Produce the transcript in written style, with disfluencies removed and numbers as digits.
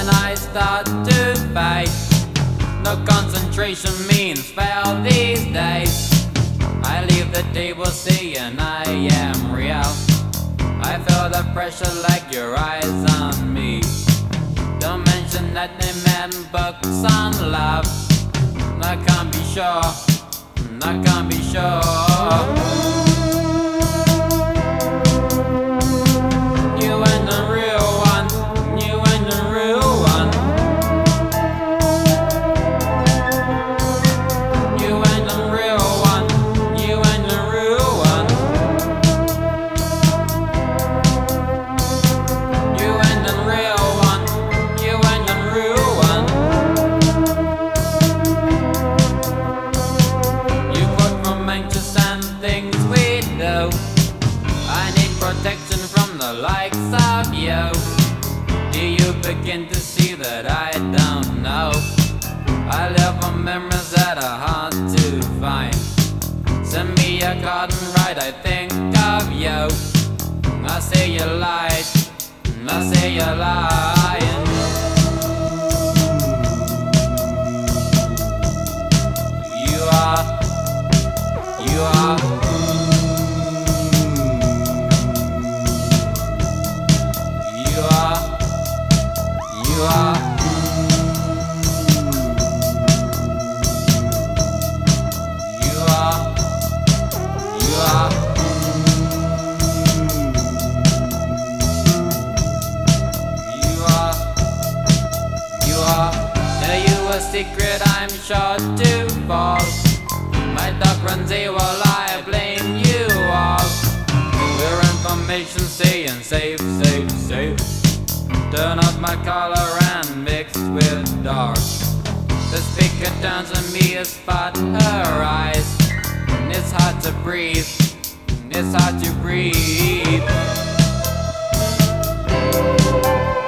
and I start to fade. No concentration means fail these days. I leave the table saying I am real. I feel the pressure like your eyes on me. Don't mention that they man books on love. I can't be sure, I can't be sure. I need protection from the likes of you. Do you begin to see that I don't know? I live on memories that are hard to find. Send me a card and write, I think of you. I say you lied, I say you're lying. You are You are Tell you a secret, I'm sure to fall. My dog runs away while I blame you all. We're information saying safe, safe, safe. Turn off my collar and mixed with dark. The speaker turns on me to spot her eyes. And it's hard to breathe, it's hard to breathe.